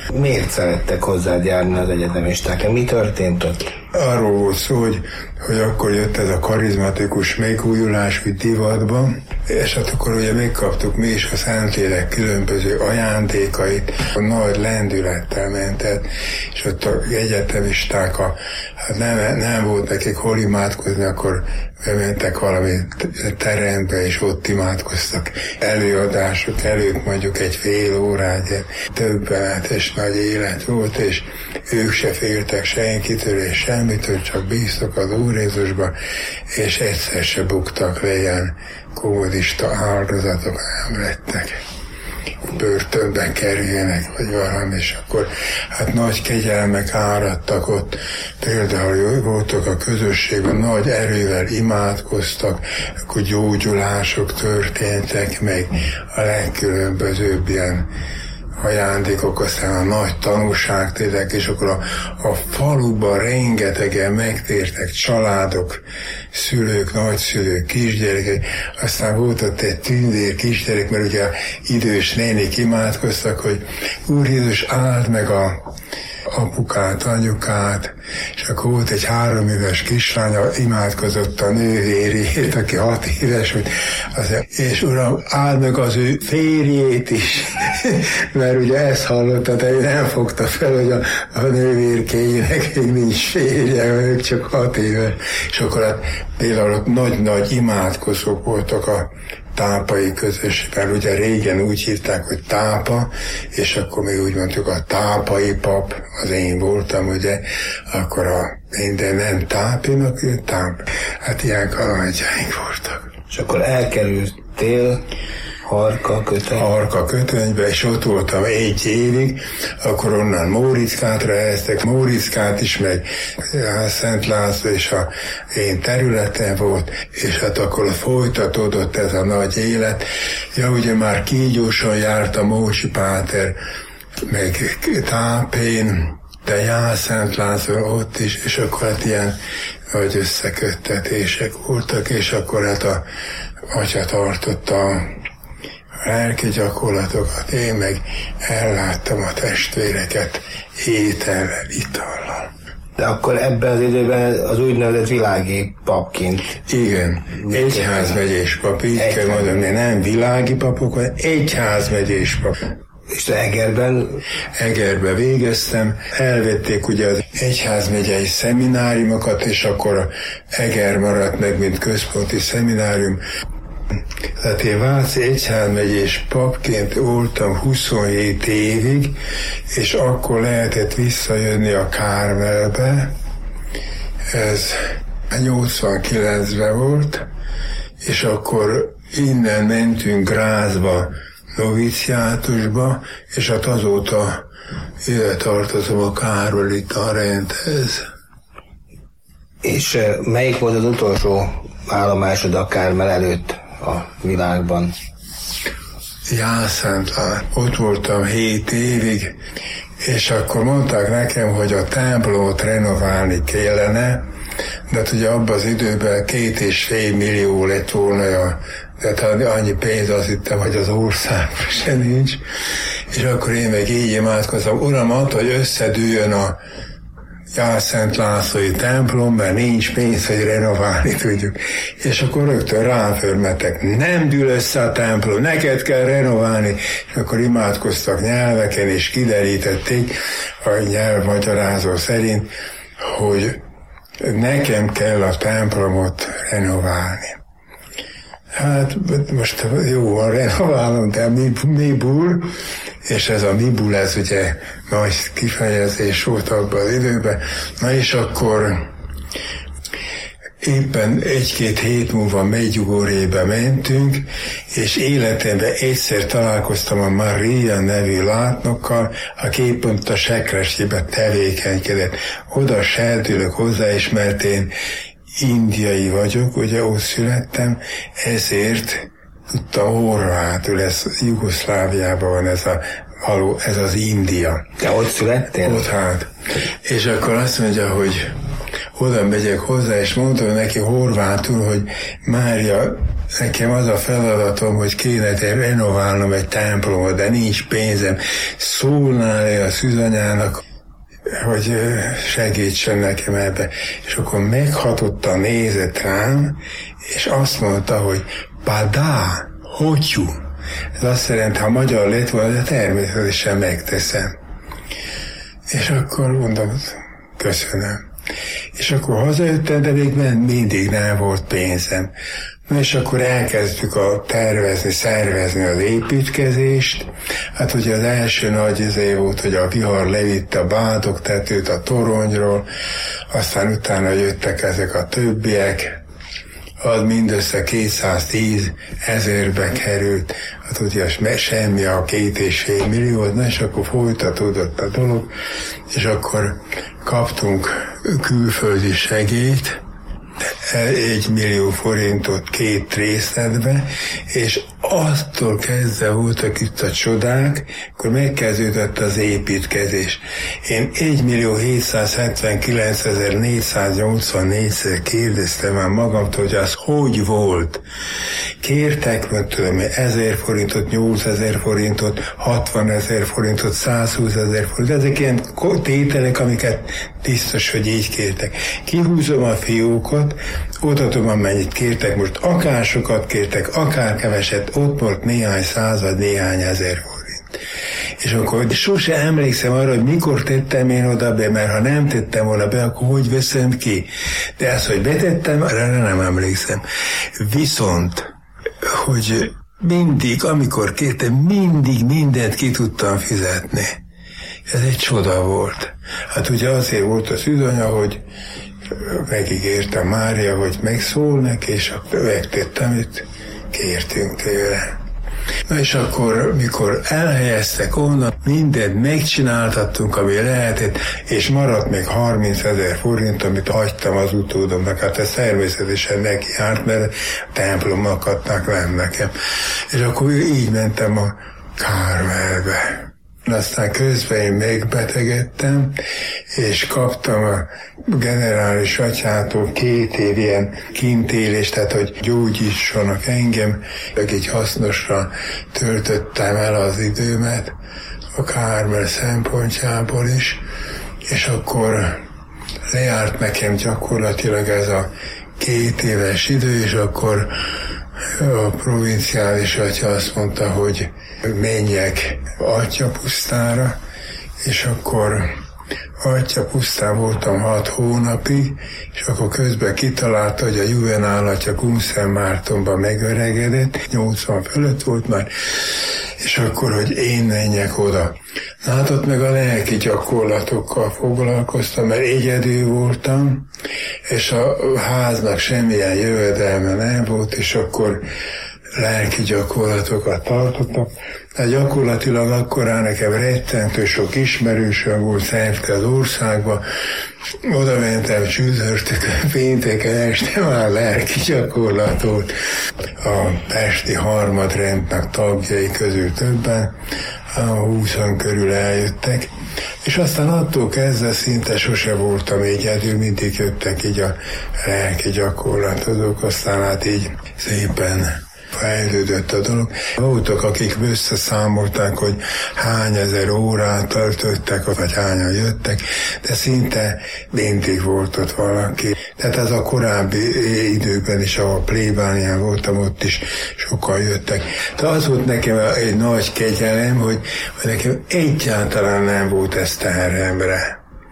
Miért szerettek hozzád járni az egyetemisták? Mi történt ott? Arról volt szó, hogy akkor jött ez a karizmatikus megújulás, úgy divatban, és hát akkor ugye megkaptuk mi is a Szentlélek különböző ajándékait, a nagy lendülettel mentett, és ott a egyetemisták, hát nem volt nekik hol imádkozni, akkor bementek valami terembe, és ott imádkoztak. Előadások előtt mondjuk egy fél órát, többenetes nagy élet volt, és ők se féltek senkitől és semmitől, csak bíztak az Úr Jézusba, és egyszer se buktak le, ilyen kommunista áldozatok nem lettek. Börtönben kerüljenek, vagy valami, és akkor hát nagy kegyelmek áradtak ott. Például voltak a közösségben, nagy erővel imádkoztak, akkor gyógyulások történtek meg, a legkülönbözőbb ilyen ajándékok, aztán a nagy tanúságtétek, és akkor a faluban rengetegen megtértek családok, szülők, nagyszülők, kisgyerekek, aztán volt ott egy tündér kisgyerek, mert ugye idős nénik imádkoztak, hogy Úr Jézus, áld meg a apukát, anyukát, és akkor volt egy 3 éves kislánya, imádkozott a nővérét, aki 6 éves, és Uram, áld meg az ő férjét is, mert ugye ezt hallotta, de ő nem fogta fel, hogy a nővérkéjének még nincs férje, ők csak 6 éves, és akkor hát például nagy imádkozók voltak a tápai közösségben, ugye régen úgy hívták, hogy tápa, és akkor még úgy mondtuk a tápai pap, az én voltam, ugye, akkor de nem tápinak, táp. Hát ilyen kalandjaink voltak. És akkor elkerültél Harka Kötönybe, és ott voltam 1 évig, akkor onnan Móriczkátra helyeztek, Móriczkát is, meg Szent László és a én területen volt, és hát akkor folytatódott ez a nagy élet. Ja, ugye már kígyóson járt a Mócsi Páter, meg Tápén, de jár Szent László ott is, és akkor hát ilyen nagy összeköttetések voltak, és akkor hát a atya tartotta a lelki gyakorlatokat, én meg elláttam a testvéreket étellel, itallal. De akkor ebben az időben az úgynevezett világi papként. Igen, egyházmegyés pap, így kell mondani, nem világi papok, hanem egyházmegyés pap. És te Egerben végeztem, elvették ugye az egyházmegyei szemináriumokat, és akkor Eger maradt meg, mint központi szeminárium. Tehát én Váci egyházmegyés papként voltam 27 évig, és akkor lehetett visszajönni a Kármelbe. Ez 89-ben volt, és akkor innen mentünk Grázba, noviciátusba, és hát azóta ide tartozom a Károlita rendhez. És melyik volt az utolsó állomásod a Kármel előtt a világban? Jászántlán. Ott voltam 7 évig, és akkor mondták nekem, hogy a templomot renoválni kellene, de hát ugye abban az időben 2,5 millió lett volna, de annyi pénz, azt hittem, hogy az országban se nincs, és akkor én meg így imádkoztam, Uram, add, hogy összedüljön a Jászent Lászlói templom, mert nincs pénz, hogy renoválni tudjuk. És akkor rögtön rám förmettek, nem dől össze a templom, neked kell renoválni. És akkor imádkoztak nyelveken, és kiderítették a nyelvmagyarázó szerint, hogy nekem kell a templomot renoválni. Hát most jó van, renoválom, de mibul, és ez a mibul, ez ugye nagy kifejezés volt abban az időben. Na és akkor éppen 1-2 hét múlva Medjugorjébe mentünk, és életemben egyszer találkoztam a Maria nevű látnokkal, aki éppen a Sekrestjében tevékenykedett. Oda serdülök hozzá is, mert én indiai vagyok, ugye ott születtem, ezért tudtam horvátul, ez Jugoszláviában van ez az India. Te ott születtél? Ott hát. És akkor azt mondja, hogy oda megyek hozzá, és mondtam neki horvátul, hogy Mária, nekem az a feladatom, hogy kéne renoválnom egy templomot, de nincs pénzem. Szólnál a szűzanyának, hogy segítsen nekem ebbe. És akkor meghatottan nézett rám, és azt mondta, hogy padá, hogyú. Ez azt jelenti, ha magyar lett volna, de természetesen megteszem. És akkor mondom, köszönöm. És akkor hazajöttem, de még mindig nem volt pénzem. Na és akkor elkezdtük szervezni az építkezést. Hát ugye az első nagy volt, hogy a vihar levitte a bádogtetőt a toronyról, aztán utána jöttek ezek a többiek, az mindössze 210 000-be került, hát ugye semmi a 2,5 millió, na és akkor folytatódott a dolog, és akkor kaptunk külföldi segélyt, 1 millió forintot 2 részletbe, és attól kezdve voltak itt a csodák, akkor megkezdődött az építkezés. Én 1.879.484-szer kérdeztem már magamtól, hogy az hogy volt. Kértek, mert tudom, 1000 forintot, 8000 forintot, 60 000 forintot, 120 000 forintot, ezek ilyen tételek, amiket biztos, hogy így kértek. Kihúzom a fiókot, odaadom, amennyit kértek, most akár sokat kértek, akár keveset, ott volt néhány század, néhány ezer forint. És akkor sose emlékszem arra, hogy mikor tettem én oda be, mert ha nem tettem volna be, akkor hogy veszem ki. De azt, hogy betettem, arra nem emlékszem. Viszont, hogy mindig, amikor kértem, mindig mindent ki tudtam fizetni. Ez egy csoda volt. Hát ugye azért volt a szűzanya, hogy megígérte Mária, hogy megszól neki, és akkor megtettem, amit kértünk tőle. Na és akkor, mikor elhelyeztek onnan, mindent megcsináltattunk, ami lehetett, és maradt még 30 000 forint, amit hagytam az utódomnak. Hát ez természetesen neki járt, mert templomnak adták lenn nekem. És akkor így mentem a Kármelbe. Aztán közben én megbetegedtem, és kaptam a generális atyától 2 év ilyen kintélést, tehát hogy gyógyítsanak engem, meg így hasznosra töltöttem el az időmet a Kármel szempontjából is, és akkor lejárt nekem gyakorlatilag ez a 2 éves idő, és akkor a provinciális atya azt mondta, hogy menjek Atyapusztára, és akkor Atyapusztán voltam 6 hónapig, és akkor közben kitalálta, hogy a Juvenál atya Kunszent Mártonban megöregedett, 80 fölött volt már, és akkor, hogy én menjek oda. Hát ott meg a lelki gyakorlatokkal foglalkoztam, mert egyedül voltam, és a háznak semmilyen jövedelme nem volt, és akkor lelki gyakorlatokat tartottam. De gyakorlatilag akkorán nekem rettentő sok ismerősöm volt szerte az országba. Oda mentem csütörtökön, pénteken este már lelki gyakorlat volt. A pesti harmadrendnek tagjai közül többen, a 20-an körül eljöttek. És aztán attól kezdve szinte sose voltam egyedül, mindig jöttek így a lelki gyakorlatozók, aztán hát így szépen fejlődött a dolog. Voltak, akik összeszámolták, hogy hány ezer órát töltöttek, vagy hányan jöttek, de szinte mindig volt ott valaki. Tehát ez a korábbi időkben is, ahol plébánián voltam, ott is sokan jöttek. De az volt nekem egy nagy kegyelem, hogy nekem egyáltalán nem volt ez terhemre.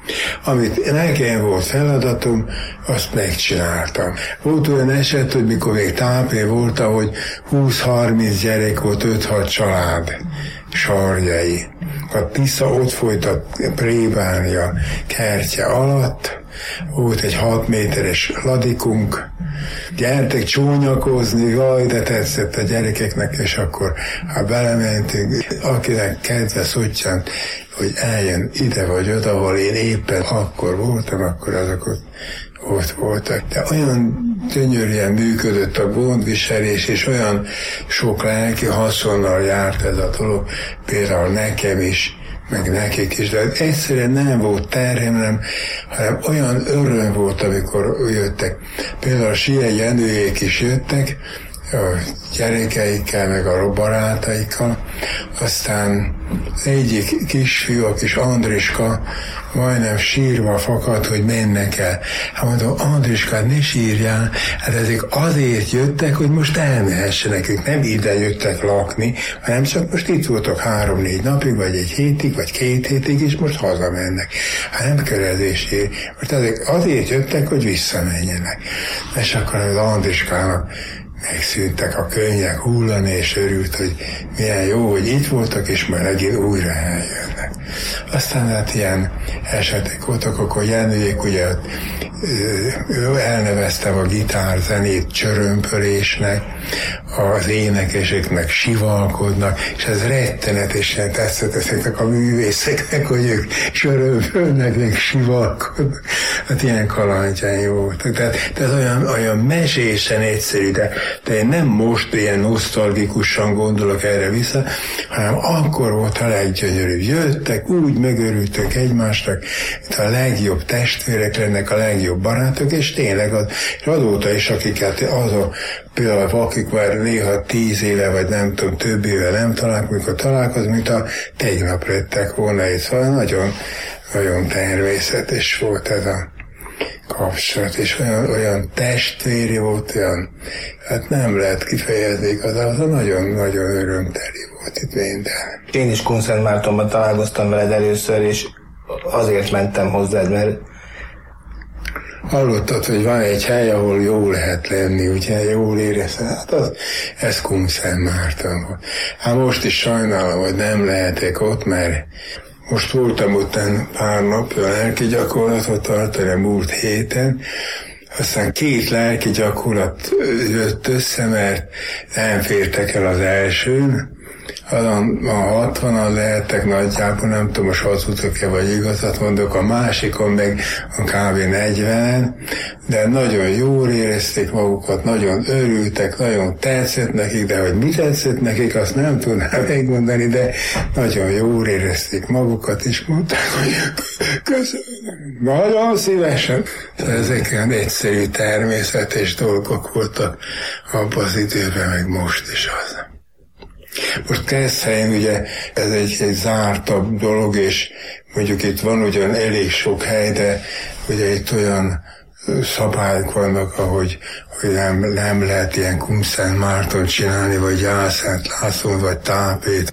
Amit nekem volt feladatom, azt megcsináltam. Volt olyan eset, hogy mikor még tápé voltam, hogy 20-30 gyerek volt, 5-6 család sarjai. A Tisza ott folyt a plébánia kertje alatt, volt egy 6 méteres ladikunk, gyertek csónyakozni, jaj, de tetszett a gyerekeknek, és akkor belementünk, akinek kedve szottyant, hogy eljön ide vagy oda, ahol én éppen akkor voltam, akkor azok ott voltak. De olyan gyönyörűen működött a gondviselés, és olyan sok lelki haszonnal járt ez a dolog, például nekem is, meg nekik is, de egyszerűen nem volt terhem, hanem olyan öröm volt, amikor jöttek. Például a Siei Jenőjék is jöttek, gyerekeikkel, meg a barátaikkal. Aztán egyik kisfiú, a kis Andriska majdnem sírva fakadt, hogy mennek el. Hát mondom, Andriska, ne sírjál, hát ezek azért jöttek, hogy most elmehessenek, ők nem ide jöttek lakni, hanem csak most itt voltak 3-4 napig, vagy egy hétig, vagy 2 hétig, és most hazamennek. Hát nem körezésért. Most ezek azért jöttek, hogy visszamenjenek. És akkor az Andriskának megszűntek a könnyek hullani, és örült, hogy milyen jó, hogy itt voltak, és már megint újra eljönnek. Aztán hát ilyen esetek voltak, akkor Jenőjék ugye elneveztem a gitárzenét csörömpölésnek, az énekeseknek sivalkodnak, és ez rettenetesen tetszett ezeknek a művészeknek, hogy ők csörömpölnek, meg sivalkodnak. Hát ilyen kalandjaim voltak. Tehát ez olyan mesésen egyszerű, de én nem most ilyen nosztalgikusan gondolok erre vissza, hanem akkor volt a leggyönyörűbb. Jöttek, úgy megörültek egymásnak, mint a legjobb testvérek lennek, a legjobb barátok, és tényleg azóta is, akiket például akik már néha 10 éve, vagy nem tudom, több éve nem mikor találkozunk, mint a tegnap lettek volna itt. Szóval nagyon, nagyon természetes volt ez a kapcsolat, és olyan testvéri volt, olyan, hát nem lehet kifejezni igazából, nagyon-nagyon örömteli volt itt minden. Én is Kunszentmártonban találkoztam veled először, és azért mentem hozzád, mert hallottad, hogy van egy hely, ahol jó lehet lenni, ugye, jól érezted, hát ez Kunszentmárton volt. Hát most is sajnálom, hogy nem lehetek ott, mert most voltam után pár napja lelki gyakorlatot tartani a múlt héten, aztán 2 lelki gyakorlat jött össze, mert nem fértek el az elsőn, a 60-an lehettek nagyjából, nem tudom, most hazudok-e vagy igazat mondok, a másikon meg a kb. 40-en, de nagyon jól érezték magukat, nagyon örültek, nagyon tetszett nekik, de hogy mi tetszett nekik, azt nem tudnám megmondani, de nagyon jól érezték magukat, és mondták, hogy köszönöm, nagyon szívesen. Ezek olyan egyszerű, természetes dolgok voltak abban az időben, meg most is az. Most Keszthelyen ugye ez egy zártabb dolog, és mondjuk itt van ugyan elég sok hely, de ugye itt olyan szabályok vannak, hogy nem lehet ilyen Kunszentmárton csinálni, vagy Jászent Lászlón, vagy Tápét.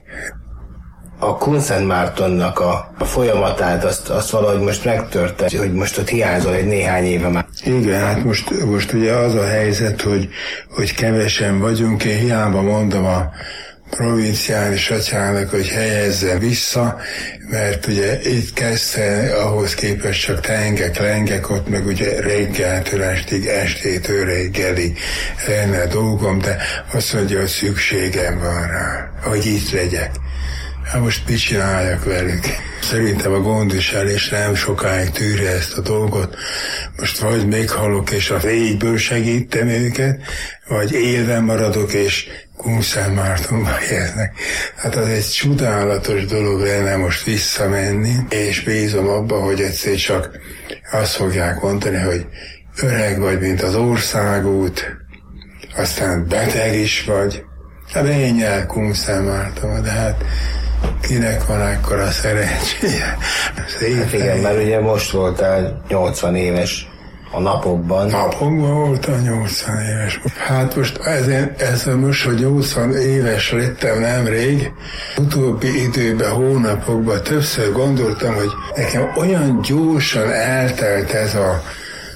A Kunszentmártonnak a folyamatát azt valahogy most megtörte, hogy most ott hiányzol egy néhány éve már. Igen, hát most ugye az a helyzet, hogy kevesen vagyunk, én hiába mondom a provinciális atyának, hogy helyezze vissza, mert ugye itt kezdte ahhoz képest csak tengek-lengek, ott meg ugye reggeltől estig, estétől reggelig lenne dolgom, de azt mondja, hogy szükségem van rá, hogy itt legyek. Hát most mit csináljak velük? Szerintem a gondviselés nem sokáig tűrje ezt a dolgot. Most vagy meghalok, és a égből segítem őket, vagy élve maradok, és Kunszentmártonba helyeznek. Hát az egy csodálatos dolog lenne most visszamenni, és bízom abba, hogy egyszer csak azt fogják mondani, hogy öreg vagy, mint az országút, aztán beteg is vagy. Hát menj el Kunszentmártonba, de hát kinek van ekkora szerencséje? Hát igen, mert ugye most voltál 80 éves a napokban. Napokban voltam 80 éves. Hát most ezzel most, hogy 80 éves lettem nemrég, utóbbi időben, hónapokban többször gondoltam, hogy nekem olyan gyorsan eltelt ez a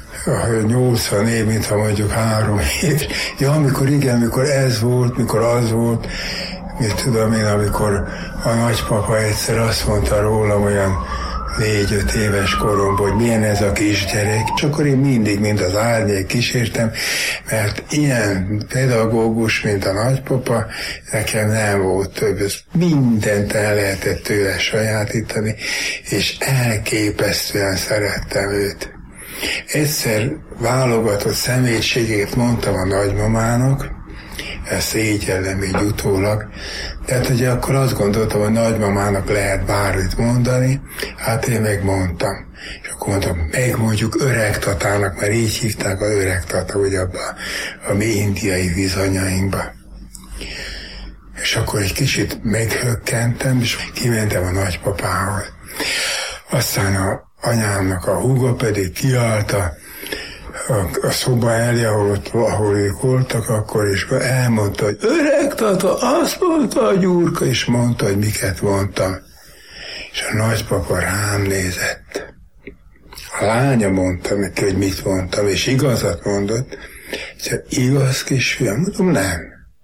80 év, mintha mondjuk 3 év. Ja, amikor ez volt, mikor az volt, mit tudom én, amikor a nagypapa egyszer azt mondta rólam olyan 4-5 éves koromban, hogy milyen ez a kisgyerek, és akkor én mindig, mint az árnyék kísértem, mert ilyen pedagógus, mint a nagypapa, nekem nem volt több, mindent el lehetett tőle sajátítani, és elképesztően szerettem őt. Egyszer válogatott szemétségért mondtam a nagymamának, ezt szégyellem így utólag, Tehát ugye akkor azt gondoltam, hogy nagymamának lehet bármit mondani, hát én megmondtam. És akkor mondtam, megmondjuk Öreg Tatának, mert így hívták az Öreg Tata, ugye abba a mi indiai viszonyainkba. És akkor egy kicsit meghökkentem, és kimentem a nagypapához. Aztán a anyámnak a húga pedig kiállt a szoba elé, ahol ők voltak, akkor is elmondta, hogy Öreg Tata, azt mondta a Gyurka, és mondta, hogy miket mondtam. És a nagypapa rám nézett. A lánya mondta neki, hogy mit mondtam, és igazat mondott. És igaz, kisfiam? Mondom, nem.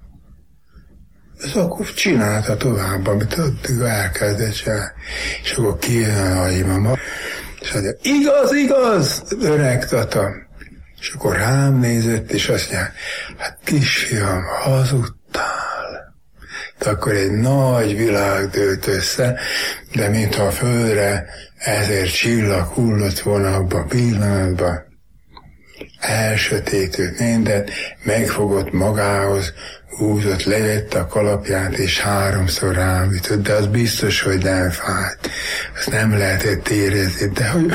Ez akkor csinálta tovább, amit addig elkezdett csinálni. És akkor kijön a nagymama, és mondja, igaz, Öreg Tata. És akkor rám nézett, és azt mondja, hát kisfiam, hazudtál. De akkor egy nagy világ dőlt össze, de mintha a földre 1000 csillag hullott volna abban a pillanatban. Elsötétült mindent, megfogott magához, húzott, levette a kalapját, és 3-szor rám ütött, de az biztos, hogy nem fájt. Azt nem lehetett érezni, de hogy...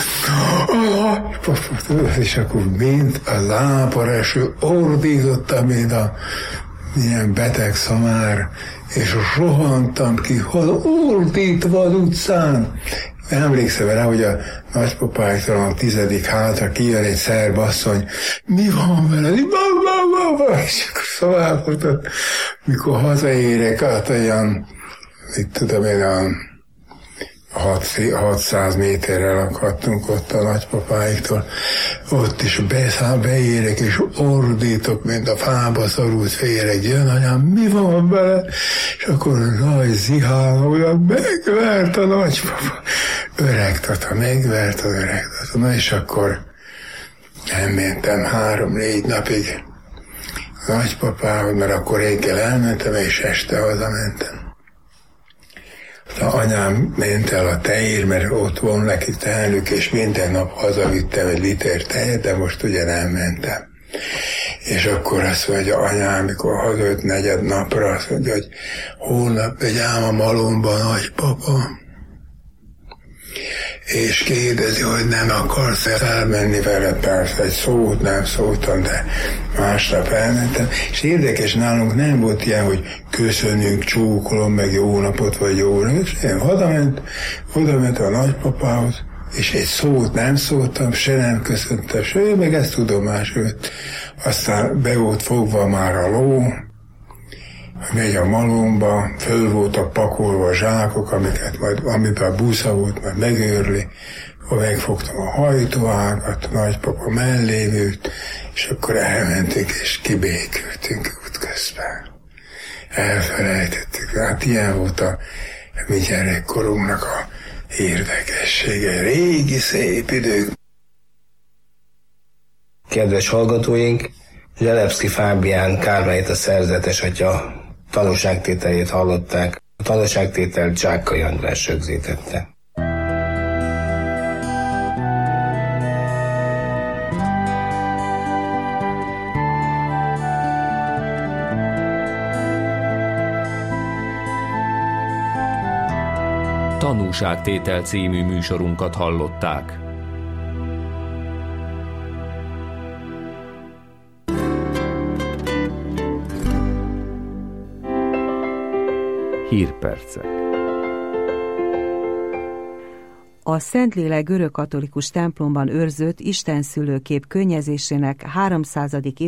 És akkor mind a lábareső ordítottam, mint a ilyen beteg szamár, és rohantam ki, ordítva az utcán. Emlékszem rá, hogy a nagypapáiktól a 10. hátra kijön egy szerb asszony, mi van veled? És akkor szaválkozott, mikor hazaérek, hát olyan, mit tudom én, a 600 méterre lakhattunk ott a nagypapáiktól, ott is beérek, és ordítok, mint a fába szorult féreg, jön anyám, mi van vele? És akkor nagy zihálója, megvert a nagypapa. Öreg Tata, megvert az Öreg Tata. Na és akkor nem mentem 3-4 napig a nagypapához, mert akkor reggel elmentem, és este hazamentem. A anyám ment el a tejér, mert ott van neki tehenük, és minden nap hazavittem 1 liter tejet, de most ugye nem mentem. És akkor azt mondja, anyám, mikor hazajött 4. napra, azt mondja, hogy holnap megy ám a malomba a nagypapa, és kérdezi, hogy nem akarsz elmenni vele, persze egy szót nem szóltam, de másnap elmentem. És érdekes, nálunk nem volt ilyen, hogy köszönjük, csókolom, meg jó napot, vagy jó napot. És én odament a nagypapához, és egy szót nem szóltam, se nem köszöntem, se ő meg ezt tudomásul vett. Aztán be volt fogva már a ló, megy a malomba, föl voltak pakolva a zsákok, amiben a busza volt, majd megőrli, akkor megfogtam a hajtóágat, nagypapa mellém ült, és akkor elmentünk, és kibékültünk útközben. Elfelejtettük. Hát ilyen volt a mi gyerekkorunknak a érdekessége. Régi szép idők. Kedves hallgatóink, Zselebszky Fábián Kármelita szerzetes atya tanúságtételét hallották. A tanúságtételt Csákai András rögzítette. Tanúságtétel című műsorunkat hallották. Hírpercek. A Szentlélek görögkatolikus templomban őrzött istenszülőkép könnyezésének 300.